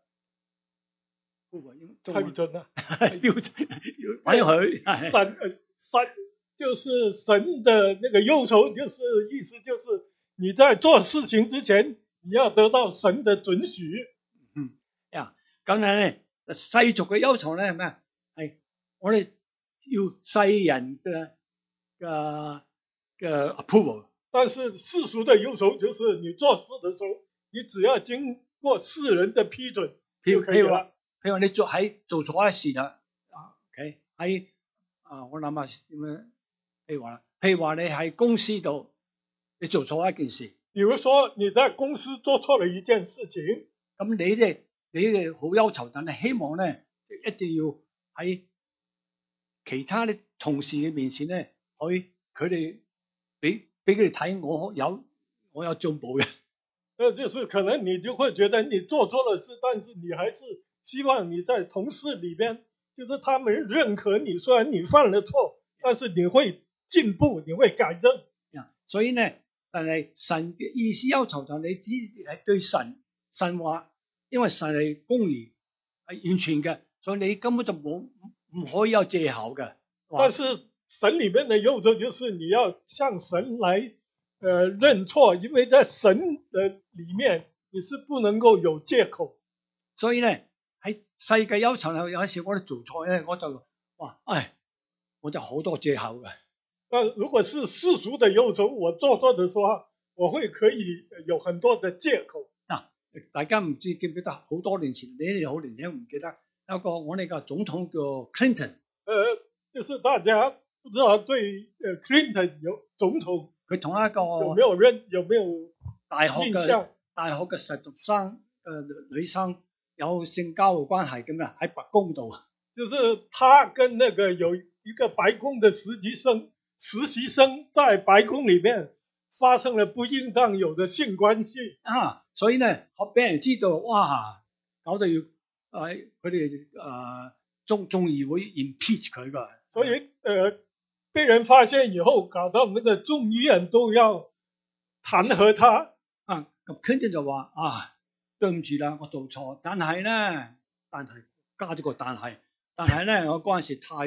批准啊， 標準要允許。 神神就是神的那個憂愁，就是意思就是你在做事情之前，你要得到神的准許。 嗯呀，咁樣咧，世俗嘅憂愁咧係咩啊？係我哋要世人嘅嘅嘅 approval。 但是世俗的憂愁就是你做事的時候，你只要經過世人的批准就可以了。 譬如你做喺做錯一事啦，啊 ，OK 喺啊，我諗下點樣？譬如話，譬如話你喺公司度你做錯一件事， 比如說你在公司做錯了一件事情， 咁你哋你哋好憂愁，但係希望咧一定要喺其他啲同事嘅面前咧，可以佢哋俾俾佢哋睇我有我有進步嘅。 那就是可能你就會覺得你做錯了事，但是你還是希望你在同事裏邊，就是他們認可你，雖然你犯了錯，但是你會進步，你會改正。 所以咧，但係神嘅意思憂愁就你知係對神神話，因為神係公義係完全嘅，所以你根本就冇唔可以有借口嘅。 但是神裏面的憂愁就是你要向神來呃認錯，因為在神的裏面你是不能夠有借口。 所以咧喺世界憂愁有時我哋做錯咧，我就哇，唉，我就好多借口嘅。 但如果是世俗的憂愁，我做錯的時候，我會可以有很多的借口。 嗱、啊，大家唔知記唔記得好多年前，你哋好年輕唔記得有個我哋個總統叫 Clinton， 呃，就是大家不知道對呃 Clinton 有總統， 佢同一個有沒有人有沒有大學印象？ 嘅大學嘅實習生誒、呃、女生有性交嘅關係咁啊，喺白宮度， 就是他跟那個有一個白宮的實習生。實習生在白宮裏面發生了不應當有的性關係啊，所以呢，我俾人知道，哇，搞到要誒佢哋誒眾眾議會 impeach 佢噶， 所以誒、呃、被人發現以後，搞到那個眾議院都要彈劾他啊。咁 Clinton 就話啊，對唔住啦，我做錯，但係咧，但係加咗個但係，但係咧，我嗰陣時太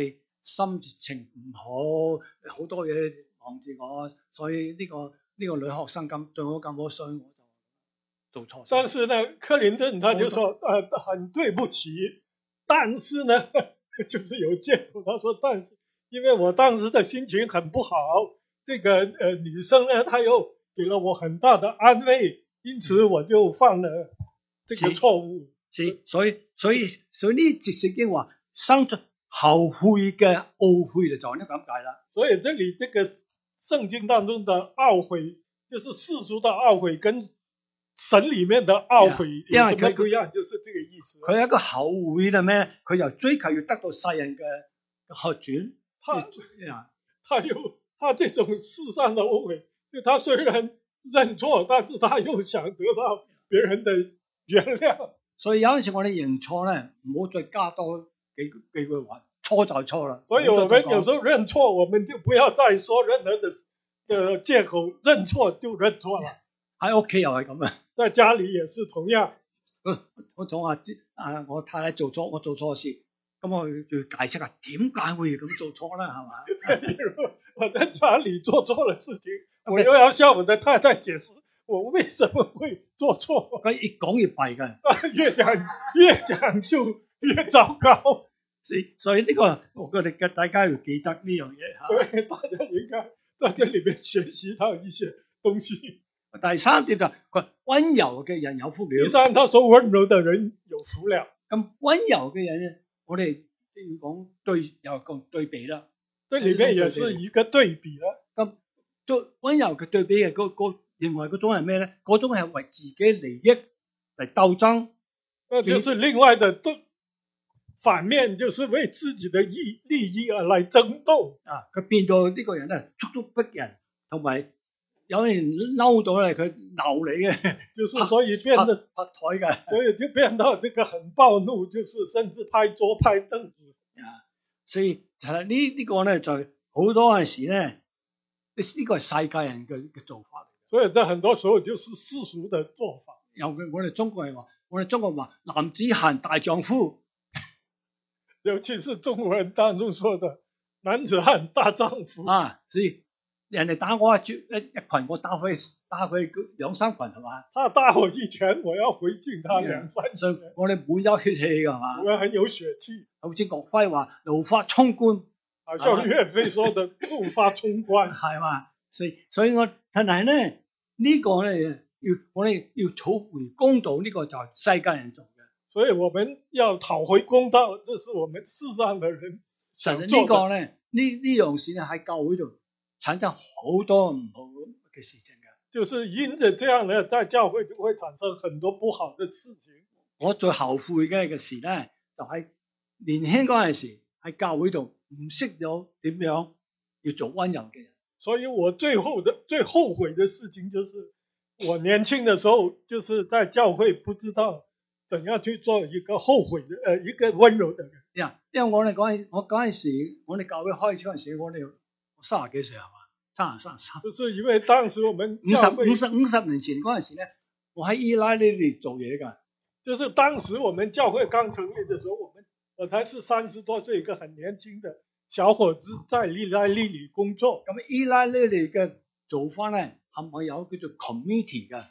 心情唔好，好多嘢望住我，所以呢、這個呢、這個女學生咁對我咁好，所以我就做錯事。 但是呢，克林頓他就說，呃，很對不起，但是呢，就是有借口，他說，但是因為我當時的心情很不好，這個呃女生呢，她又給了我很大的安慰，因此我就犯了這個錯誤。 是，所以所以所以呢節聖經話生出後悔嘅懊悔就係咁解啦。 所以這裏這個聖經當中的懊悔，就是世俗的懊悔跟神裏面的懊悔有什麼不一樣？就是這個意思。 佢係一個後悔嘅咩？佢又追求要得到世人嘅好轉。 他他又他這種世上的懊悔，就他雖然認錯，但是他又想得到別人的原諒。所以有陣時我哋認錯咧，唔好再加多幾幾句話，錯就錯啦。 所以我們有時候認錯，我們就不要再說任何的嘅借口，認錯就認錯啦。 喺屋企又係咁啊， 在家裏也是同樣。 我同阿啊我太太做錯，我做錯事，咁我要解釋下點解會咁做錯咧，係嘛？ 比如我在家裏做錯了事情，我又要向我的太太解釋。我為什麼會做錯？ 佢越講越弊嘅， 越講越講就越糟糕。 所以呢、這個我覺得大家要記得呢樣嘢。 所以大家應該在這裏面學習到一些東西。 第三點就佢溫柔嘅人有福了。 第三，他說溫柔的人有福了。 咁溫柔嘅人咧，我哋要講對又講對比啦。 這裏面也是一個對比啦。 咁對溫柔嘅對比嘅嗰嗰。認為嗰種係咩咧？嗰種係為自己利益嚟鬥爭， 那就是另外的反面，就是為自己的利利益而來爭鬥啊！佢變咗呢個人咧，咄咄逼人，同埋有人嬲到咧，佢鬧你嘅， 就是所以變得拍台嘅， 所以就變到這個很暴怒，就是甚至拍桌拍凳子啊！所以其實呢呢個咧就好多陣時咧，呢、這、呢個係世界人嘅嘅做法。 所以在很多時候就是世俗的做法。 尤其我哋中國人話，我哋中國話男子漢大丈夫， 尤其是中國人當中說的男子漢大丈夫啊，所以人哋打我一一一群，我打佢打佢兩三群係嘛？ 他打我一拳，我要回敬他兩三拳。 所以我哋滿有血氣㗎係嘛？ 我們很有血氣。 好似岳飛話怒髮衝冠， 好像岳飛說的怒髮衝冠係嘛？所以所以我但係咧呢、這個咧要我哋要討回公道，呢、這個就係世界人做嘅。 所以我們要討回公道，這是我們世上的人想做的。 其實呢個咧呢呢樣事咧喺教會度產生好多唔好嘅事情嘅。 就是因着這樣咧，在教會就會產生很多不好的事情。 我最後悔嘅嘅事咧，就喺、是、年輕嗰陣時喺教會度唔識咗點樣要做溫柔嘅人。 所以我最後的最後悔的事情，就是我年輕的時候，就是在教會不知道怎樣去做一個後悔的，呃，一個溫柔的人。 呀，因為我哋嗰陣我嗰陣時，我哋教會開始嗰陣時，我哋三十幾歲係嘛，三十三三。 就是因為當時我們五十五十五十年前嗰陣時咧，我喺伊拉利里做嘢噶。 就是當時我們教會剛成立的時候，我們我才是三十多歲，一個很年輕的小伙子，在伊拉利里工作。 咁伊拉利里嘅做法咧，係咪有叫做 committee 嘅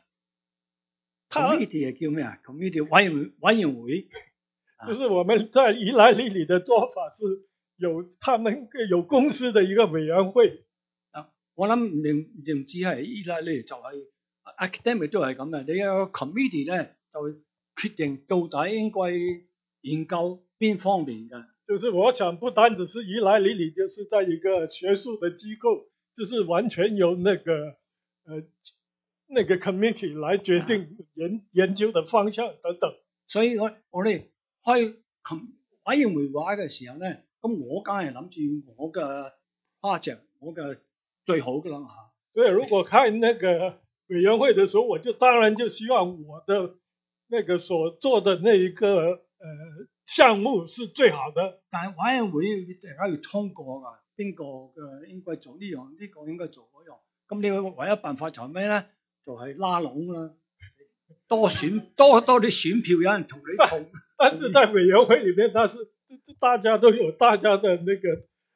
？committee 係叫咩啊 ？committee 委員委員會， 就是我們在伊拉利里的做法是有他們有公司的一個委員會。 啊，我諗唔唔唔止係伊拉利里，就係 academic 都係咁嘅。你有個 committee 咧，就決定到底應該研究邊方面嘅。 就是我想不單只是伊拉利里，就是在一個學術的機構，就是完全由那個呃那個 committee 來決定研研究的方向等等。 所以我我哋開委員會話嘅時候咧，咁我梗係諗住我嘅 project，我嘅最好噶啦嘛。 所以如果開那個委員會的時候，我就當然就希望我的那個所做的那一個呃項目是最好的。 但係委員會大家要通過噶，邊個嘅應該做呢樣，呢個應該做嗰樣。咁你唯一辦法就係咩咧？就係拉攏啦，多選多多啲選票，有人同你同。 但是在委員會裏面，但是大家都有大家的那個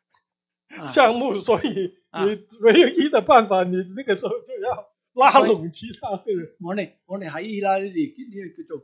項目，所以啊你唯一的辦法，你那個時候就要拉攏其他的人。 我哋我哋喺意大利呢個叫做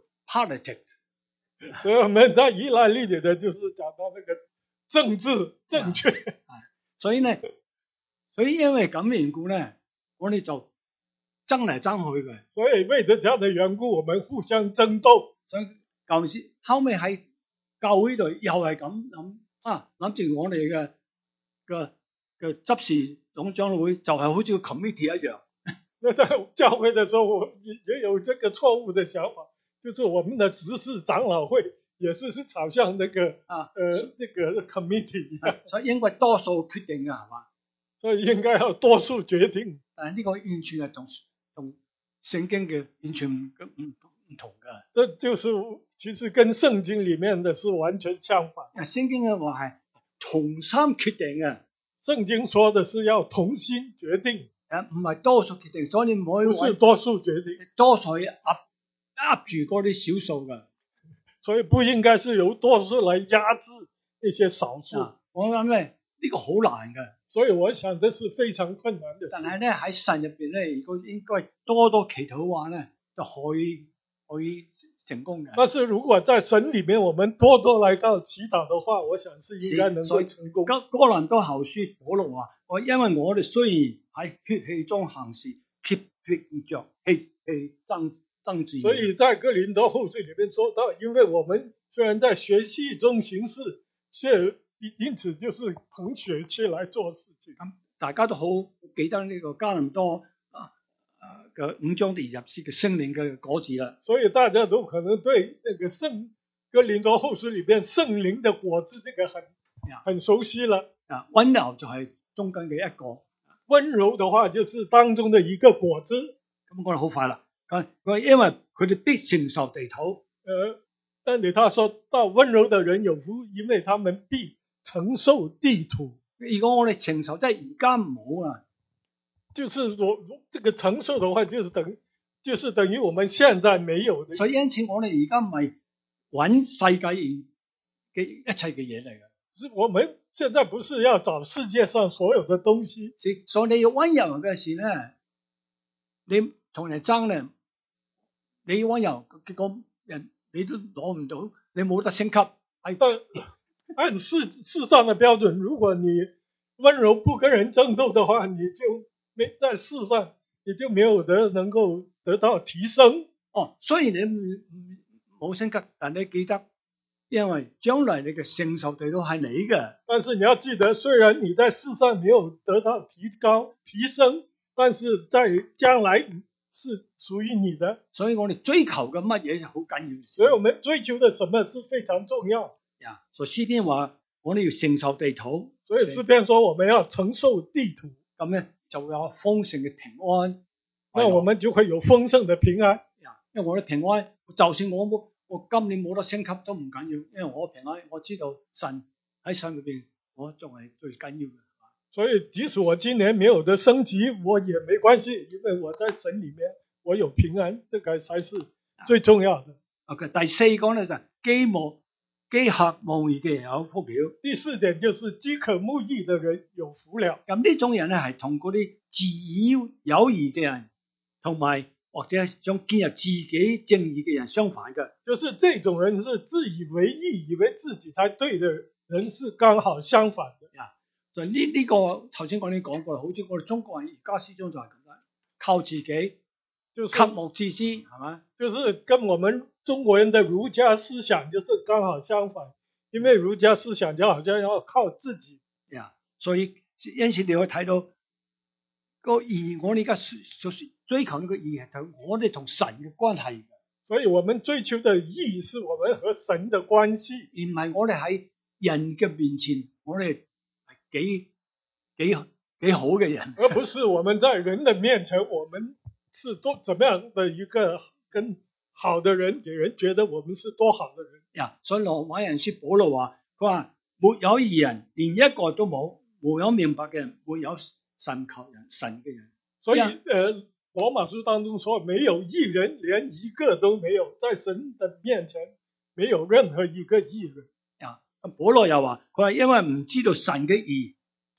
politics， 所以我們在意大利裏的就是講到那個政治正確。 啊啊、所以呢，所以因為咁緣故咧，我哋就爭嚟爭去嘅。 所以為咗這樣的緣故，我們互相爭鬥。 所以舊時後尾喺教會度又係咁諗啊，諗住我哋嘅嘅嘅執事總長會就係好似個 committee 一樣。 那在教會的時候，我也有這個錯誤的想法，就是我們的執事長老會也是是好像那個啊，呃，那個 committee 一樣， 所以應該多數決定嘅係嘛？ 所以應該要多數決定。 但係呢個完全係同同聖經嘅完全唔唔唔同嘅。 這就是其實跟聖經裡面的是完全相反。 啊，聖經嘅話係同心決定嘅， 聖經說的是要同心決定。 誒，唔係多數決定，所以你唔可以。 不是多數決定， 多數係壓壓住嗰啲少數嘅， 所以不應該是由多數來壓制一些少數。 啊、我諗咧呢個好難嘅， 所以我想這是非常困難嘅事。 但係咧喺神入邊咧，如果應該多多祈禱嘅話咧，就可以可以成功嘅。 但是如果在神裡面，我們多多來到祈禱的話，我想是應該能夠成功。 哥哥林多後書保羅話：我因為我哋雖然喺血氣中行事，卻憑着血氣爭爭戰。 所以在哥林多後書裡面說到，因為我們雖然在血氣中行事，卻因此就是憑血氣來做事情。 咁大家都好記得呢個哥林多啊啊嘅五章第二十節嘅聖靈嘅果子啦。 所以大家都可能對那個聖哥林多後書裡面聖靈的果子這個很很熟悉了。 啊，溫柔就係中間嘅一個。 溫柔的話就是當中的一個果子。 咁我哋好快啦。佢佢因為佢哋必承受地土。 呃，但係他說到溫柔的人有福，因為他們必承受地土。 如果我哋承受，即係而家唔好啊。 就是我這個承受的話，就是等，就是等於我們現在沒有的。 所以因此我哋而家唔係揾世界嘅一切嘅嘢嚟嘅。 是我們現在不是要找世界上所有的東西。 所以你要溫柔嘅事咧，你同人爭咧，你溫柔，結果人你都攞唔到，你冇得升級。 係但按世世上的標準，如果你溫柔不跟人爭鬥的話，你就沒在世上，你就沒有得能夠得到提升。 哦，雖然你冇升級，但你記得。因為將來你嘅承受地都係你嘅， 但是你要記得，雖然你在世上沒有得到提高提升，但是在將來是屬於你的。 所以我哋追求嘅乜嘢就好緊要。 所以我們追求的什麼是非常重要。 呀，所以詩篇話我哋要承受地土， 所以詩篇說我們要承受地土， 咁咧就有豐盛嘅平安。 那我們就會有豐盛的平安。 呀，因為我哋平安，就算我冇。我今年冇得升級都唔緊要，因為我平安，我知道神喺神裏邊，我仲係最緊要嘅。 所以即使我今年沒有得升級，我也沒關係，因為我在神裏面我有平安，這個才是最重要的。 OK，第四個咧就係飢慕飢渴慕義嘅人有福了。 第四點就是飢渴慕義的人有福了。 咁呢種人咧係同嗰啲自以有義嘅人，同埋。或者想建立自己正義嘅人相反嘅， 就是這種人是自以為義，以為自己才對的人是剛好相反嘅。 呀，就呢呢個頭先我哋講過啦，好似我哋中國人而家思想就係咁樣，靠自己， 就是渴慕自知，係嘛？ 就是跟我們中國人的儒家思想就是剛好相反，因為儒家思想就好像要靠自己。 呀，所以因此你可以睇到個義，我哋而家就是追求呢個義係同我哋同神嘅關係， 所以我們追求的義是我們和神的關係， 而唔係我哋喺人嘅面前，我哋係幾幾幾好嘅人， 而不是我們在人的面前，我們是多怎麼樣的一個跟好的人，給人覺得我們是多好的人。 呀，所以羅馬人書保羅話，佢話沒有義人，連一個都冇；沒有明白嘅人，沒有神求人神嘅人。 所以，呃。羅馬書當中說，沒有義人，連一個都沒有，在神的面前沒有任何一個義人。 啊，咁保羅又話，佢話因為唔知道神嘅義，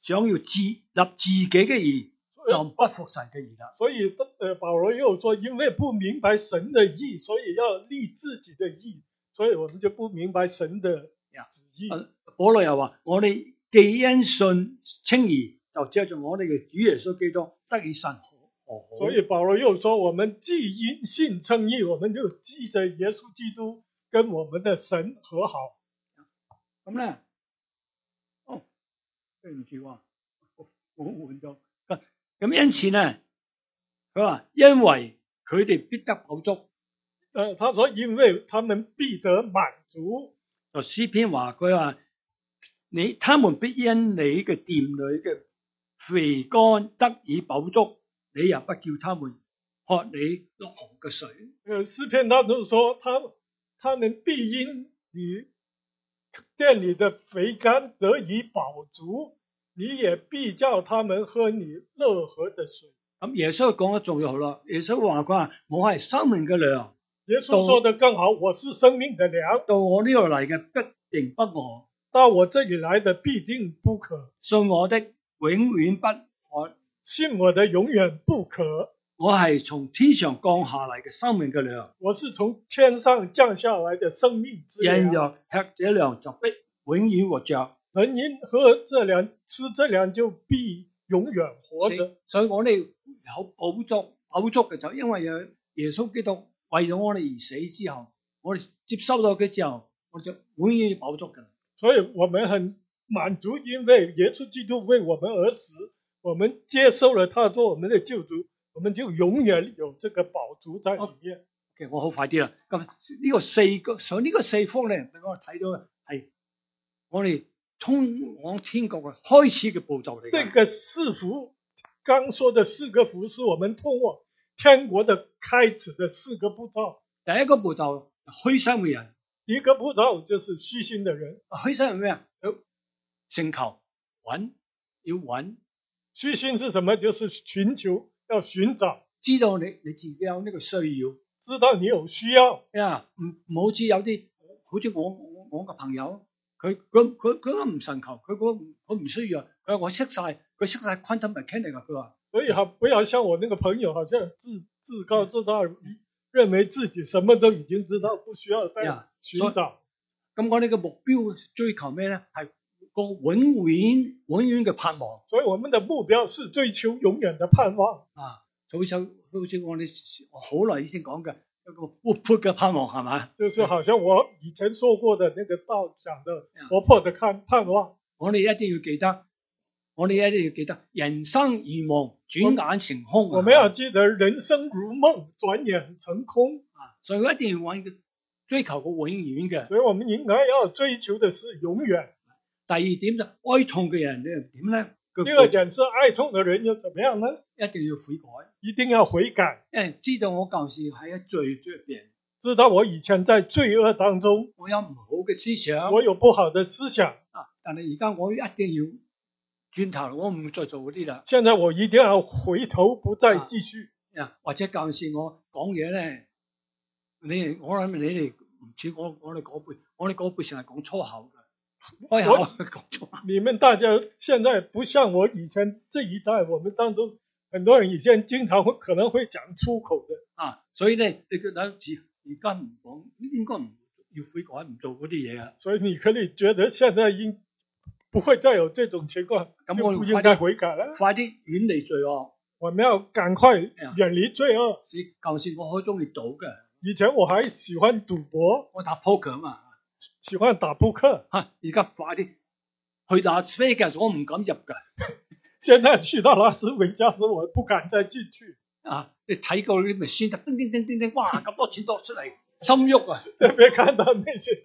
想要自立自己嘅義，就不服神嘅義啦。 所以呃保羅又說，因為不明白神的義，所以要立自己的義，所以我們就不明白神的旨意。 啊、保羅又話：我哋既因信稱義，就借着我哋嘅主耶穌基督得以神和好。 所以保羅又說，我們既因信稱義，我們就記着耶穌基督跟我們的神和好。 咁咧，哦，對唔住喎，我換咗。咁因此咧，佢話因為佢哋必得飽足。 呃，他說因為他們必得滿足。 就詩篇話佢話你，他們必因你嘅殿裏嘅肥甘得以飽足，你也不叫他們喝你落河嘅水。 呃，詩篇當中說，他他們必因你殿裏的肥甘得以飽足，你也必叫他們喝你樂河的水。 咁耶穌講得仲好啦，耶穌話佢話我係生命嘅糧。 耶穌說得更好，我是生命的糧， 到我呢度嚟嘅必定不餓， 到我這裏來的必定不渴， 信我的永遠不渴， 信我的永遠不渴。 我係從天上降下嚟嘅生命嘅糧， 我是從天上降下來的生命之糧。 人若吃這糧就必永遠活着， 人因喝這糧吃這糧就必永遠活着。 所以我哋有飽足，飽足嘅就因為有耶穌基督為咗我哋而死之後，我哋接收到佢之後，我就永遠飽足嘅。 所以我們很滿足，因為耶穌基督為我們而死，我們接受了他做我們的救主，我們就永遠有這個飽足在裏面。 Okay, 我好快啲啦。咁呢個四個上呢個四福咧，俾我睇到係我哋通往天國嘅開始嘅步驟嚟。 這個四福，剛說的四個福，是我們通往天國的開始的四個步驟。 第一個步驟，虛心嘅人。 第一個步驟就是虛心的人。 虛心係咩啊？要尋求揾，要揾。 虛心是什麼？就是尋求，要尋找。 知道你你自己有呢個需要， 知道你有需要。 呀，唔唔好似有啲，好似我我我個朋友，佢佢佢佢都唔尋求，佢佢佢唔需要，佢話我識晒，佢識晒 quantum mechanics 啊，佢話。 所以好，不要像我那個朋友，好像自自高自大，認為自己什麼都已經知道，不需要再尋找。 咁我哋嘅目標追求咩咧？係個永遠永遠嘅盼望。 所以我們的目標是追求永遠的盼望。 啊，好似好似我哋好耐以前講嘅一個活潑嘅盼望，係嘛？ 就是好像我以前說過的那個道講的活潑的看盼望。 我哋一定要記得，我哋一定要記得，人生如夢，轉眼成空。 我們要記得人生如夢，轉眼成空。 啊，所以我一定要揾個追求個永遠嘅。 所以我們應該要追求的是永遠。 第二點就哀痛嘅人咧點咧？ 第二點是哀痛嘅人又怎麼樣呢？ 一定要悔改， 一定要悔改。 因為知道我舊時喺罪入邊， 知道我以前在罪惡當中， 我有唔好嘅思想， 我有不好的思想啊！但係而家我一定要轉頭，我唔再做嗰啲啦。 現在我一定要回頭，不再繼續。 啊，或者舊時我講嘢咧，你我諗你哋唔似我我哋嗰輩，我哋嗰輩成日講粗口嘅。開口講粗口。 你們大家現在不像我以前這一代，我們當中很多人以前經常會可能會講粗口的啊，所以咧你覺得而家唔講，應該唔要悔改，唔做嗰啲嘢啊。 所以你可以覺得現在應不會再有這種情況， 咁我就不應該悔改了。 快啲遠離罪惡， 我們要趕快遠離罪惡。 舊時我好中意賭嘅， 以前我還喜歡賭博， 我打撲克嘛。 喜歡打撲克， 吓而家快啲去拉斯維加斯，我唔敢入噶。 現在去到拉斯維加斯，我不敢再進去。 啊，你睇過啲咪先得，叮叮叮叮叮，哇咁多錢多出嚟，心喐啊！ 特別看到那些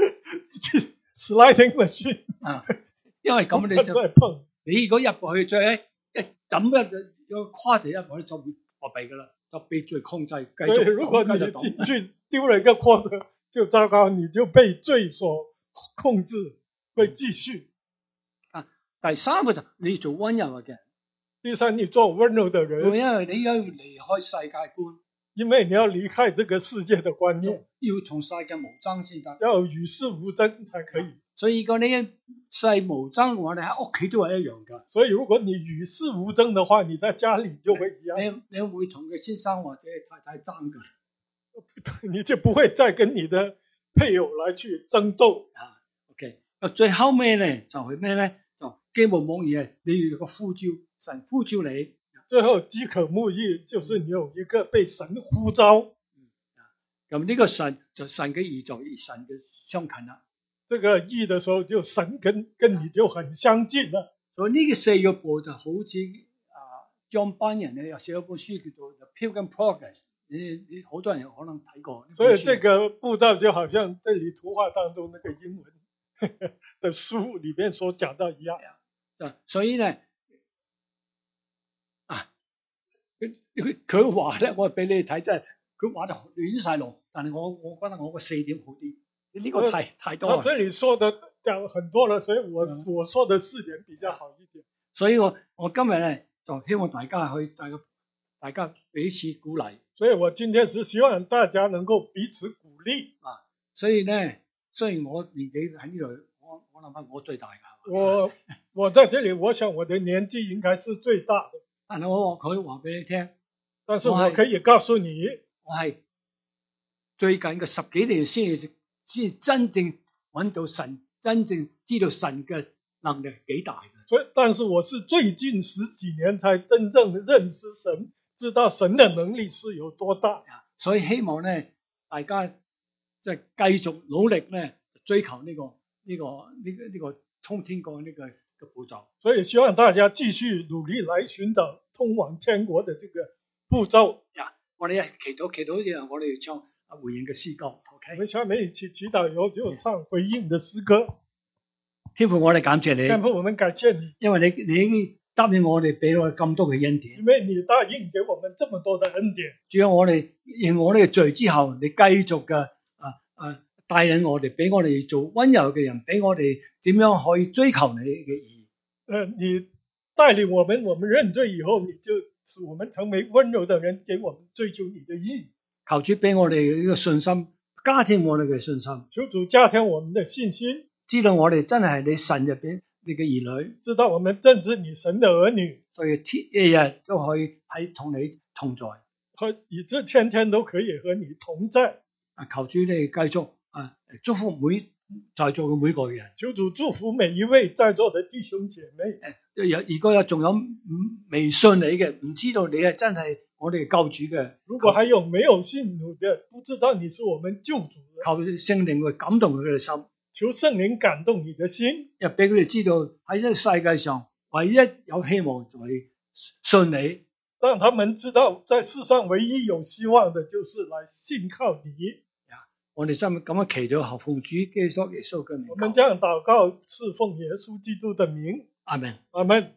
sliding machine 啊，因為咁你就再碰， 你如果入過去再一一抌一有跨地一過去就會破壁噶啦，就被罪控制，繼續。 所以如果你進去丟了一個quarter就糟糕，你就被罪所控制，會繼續。 啊，第三個就你要做溫柔嘅人。 第三，你做溫柔的人， 因為你要離開世界觀， 因為你要離開這個世界的觀念， 要同世界無爭先得， 要與世無爭才可以。 所以如果你一世無爭，我哋喺屋企都係一樣㗎。 所以如果你與世無爭的話，你在家裏就會一樣。 你你會同佢先生或者太太爭㗎。 你就不會再跟你的配偶來去爭鬥。 啊 ，OK， 最後尾咧就係咩咧？就基本冇嘢，你要有個呼召，神呼召你。 最後飢渴慕義，就是你有一個被神呼召。 咁呢個神就神嘅義就與神嘅相近啦。 這個義的時候，就神跟跟你就很相近啦。 所以呢個四個步就好似啊，張班人咧有寫一本書叫做《The Pilgrim Progress》，你你好多人可能睇過。 所以這個步驟就好像這裏圖畫當中那個英文呵呵的書裏面所講到一樣。 所以咧啊，佢佢話咧，我俾你睇，真係佢話得亂晒龍，但係我我覺得我個四點好啲。呢個太太多了。 這裏說的講很多了，所以我、嗯、我說的四點比較好一點。 所以我我今日咧就希望大家去大家大家彼此鼓勵。 所以我今天是希望大家能夠彼此鼓勵啊。所以咧，雖然我年紀喺呢度，我我諗翻我最大噶。 我我在這裏，我想我的年紀應該是最大的。 但係我可以話俾你聽， 但是我可以告訴你， 我係最近嘅十幾年先先真正揾到神，真正知道神嘅能力幾大嘅。 所以，但是我是最近十幾年才真正認識神，知道神的能力是有多大。 所以希望咧，大家即係繼續努力咧，追求呢、這個呢、這個呢個呢個通天國呢個嘅步驟。 所以希望大家繼續努力來尋找通往天國的這個步驟。 呀，我哋一祈禱祈禱之後，我哋要唱回應嘅詩歌。 我們下面一起祈禱以後就唱回應的詩歌。 天父，我哋感謝你。 天父，我們感謝你， 因為你你已經答應我哋，俾我哋咁多嘅恩典。 因為你答應給我們這麼多的恩典。 主要我哋認我哋嘅罪之後，你繼續嘅啊啊帶領我哋，俾我哋做溫柔嘅人，俾我哋點樣可以追求你嘅義。 呃，你帶領我們，我們認罪以後，你就使我們成為溫柔的人，給我們追求你的義。 求主俾我哋呢個信心。加添我哋嘅信心， 求主加添我們的信心， 知道我哋真係你神入邊你嘅兒女， 知道我們真是你神的兒女， 所以天日日都可以喺同你同在， 和以致天天都可以和你同在。 啊，求主你繼續啊祝福每在座嘅每個人， 求主祝福每一位在座的弟兄姐妹。 誒，有如果有仲有未信你嘅，唔知道你係真係我哋救主嘅， 如果還有沒有信主的，不知道你是我們救主的， 求聖靈去感動佢哋心， 求聖靈感動你的心， 又俾佢哋知道喺呢個世界上唯一有希望就係信你， 讓他們知道在世上唯一有希望的就是來信靠你。 我哋真係咁樣祈禱，後奉主基督耶穌嘅名。 我們這樣禱告，是奉耶穌基督的名。 阿門。 阿門。